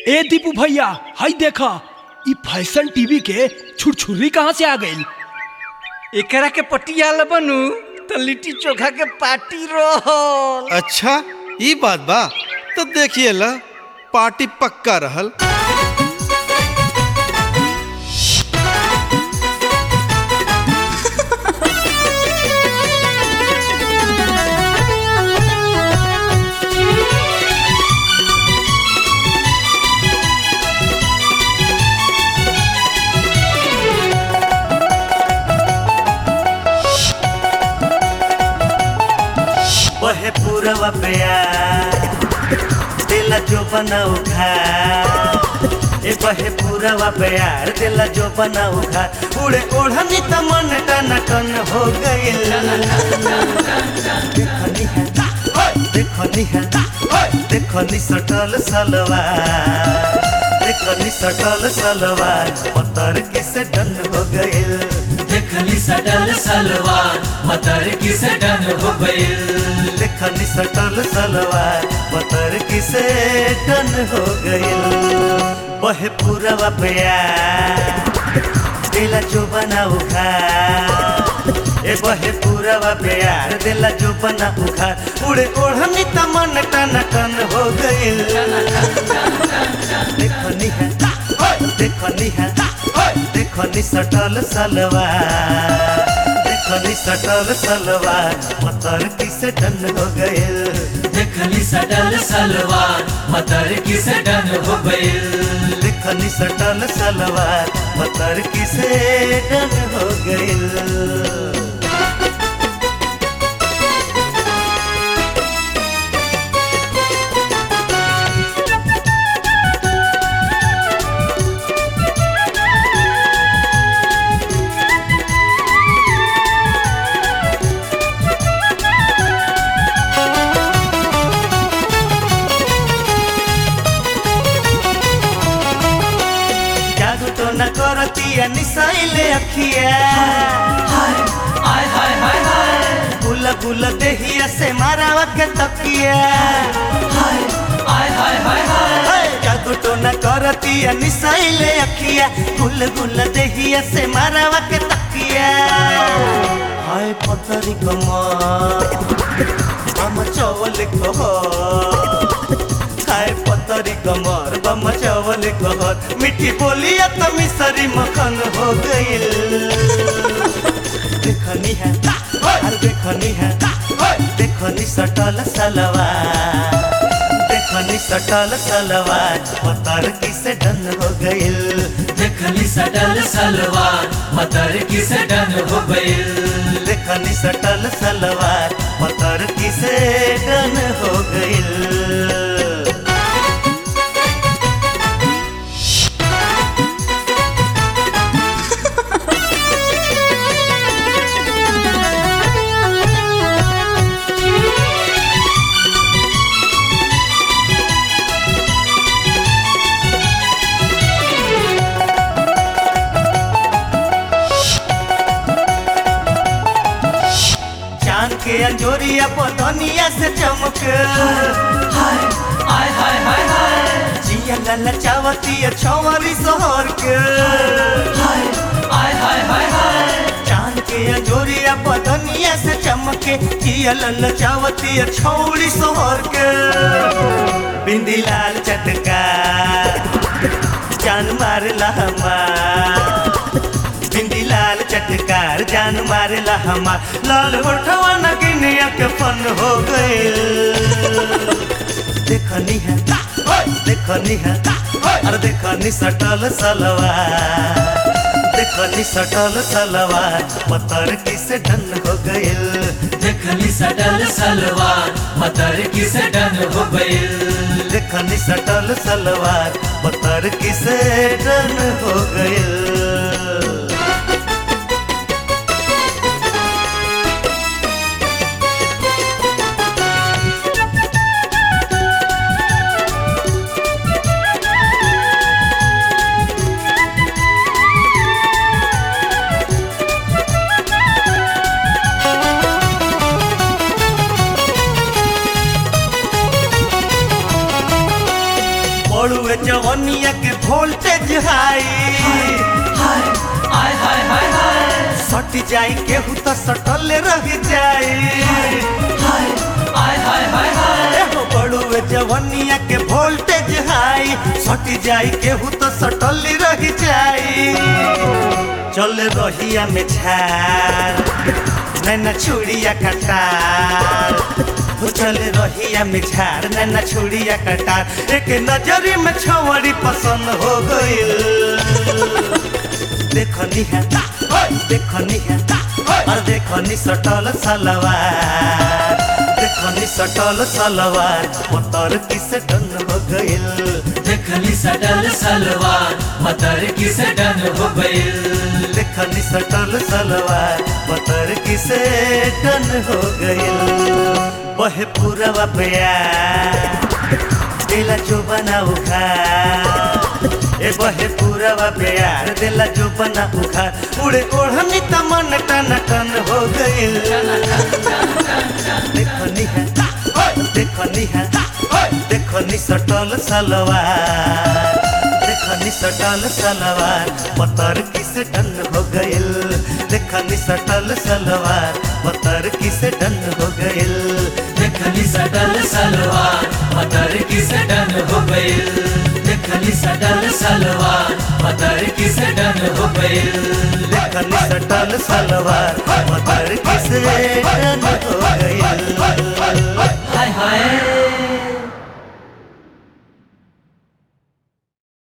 ए दीपू भैया, हाय देखा, ई फैशन टीवी के छुरछुरी कहाँ से आ गई? एकरा के पटियाला बनू तो लिट्टी चोखा के पार्टी रहल। अच्छा ई बात बा, तो देखिए ला पार्टी पक्का रहल। बहे पूरवा प्यार दिला जो बनाऊ खा, ए बहे पूरवा प्यार दिला जो बनाऊ खा, उड़े ओढ़नी त मन टन टन हो गइल। देखनी है देखनी सटल सलवार, देखनी सटल सलवार पत्थर किसे डन हो गइल। देखली सटल सलवार मतर किसे डन हो गइल। देखनी सटल सलवार पत्थर किसे डन हो गइल। बहे पूरवा प्यार दिला जो बनाऊ खा, ए बहे पूरवा प्यार दिला जो बनाऊ खा, उड़े ओढ़नी त मन टन टन हो गइल। देखनी है देखनी सटल सलवार, देखनी सटल सलवार पत्थर किसे डन हो गइल। देखली सटल सलवार मतर किसे डन हो गइल। देखनी सटल सलवार पत्थर किसे डन हो गइल। न करतिया निसाइले अखिया, हाय हाय हाय हाय हाय गुला गुला देहिया से मारावा के तकिया। हाय हाय हाय हाय हाय जादू तो न करतिया निसाइले अखिया, गुल गुला देहिया से मारावा के तकिया। हाय पतरी कमर हम चवल कहर, हाय पतरी कमर बम चवल कहर, मीठी बोलिया तो मिसरी मखन हो गइल। देखनी है देखनी है देखनी सटल सलवार, देखनी सटल सलवार पत्थर किसे डन हो गइल। देखली सटल सलवार मतर किसे डन हो गइल। देखनी सटल सलवार पत्थर किसे डन हो गइल। के अंजोरिया पतनिया से चमक, हाय हाय हाय हाय हाय जिया ललचावती छवरी शहर के। हाय हाय हाय हाय हाय चांद के अंजोरिया पतनिया से चमके, जिया ललचावती छौड़ी शहर के। बिंदी लाल चटका जान मारला हमार, बिंदी लाल चटकार जान मारेला हमार, लाल होठवा नगिनिया के फन हो गइल। देखनी है अरे देखनी सटल सलवार, देखनी सटल सलवार पत्थर किसे डन हो गइल। देखली सटल सलवार मतर किसे डन हो गइल। देखनी सटल सलवार पत्थर किसे डन हो गइल। बड़ुए जवनिया के वोल्टेज हाई हाय हाय हाय हाय हाय सट जाई केहू तो सटल रह जाई हाय हाय हाय हाय हाय हो बड़ुए जवनिया के वोल्टेज हाई सट जाई केहू तो सटल रह जाई चल रहिया में झार नैना चूड़िया कटार हो चल रहिया में झार नैना चूड़िया कटार एक नजरी में छवड़ी पसंद हो गइल देखनी है और देखनी सटल सलवार देखनी सटल सलवार मोटर किसे डन हो गइल देखली सटल सलवार मतर किसे डन हो गइल देखनी सटल सलवार मोटर किसे डन हो गइल बहे पूरवा प्यार दिला जो बना उखार ए बहे पूरवा प्यार दिला जो बना उखार उड़े ओढ़नी त मन टन टन हो गइल देखनी सटल सलवार देखनी सटल सलवार पतर किसे डन हो गइल देखनी सटल सलवार पतर किसे डन हो गइल देखली सटल सलवार मतर किसे डन हो गइल देखली सटल सलवार मतर किसे डन हो गइल देखनी सटल सलवार पतर किसे डन हो गइल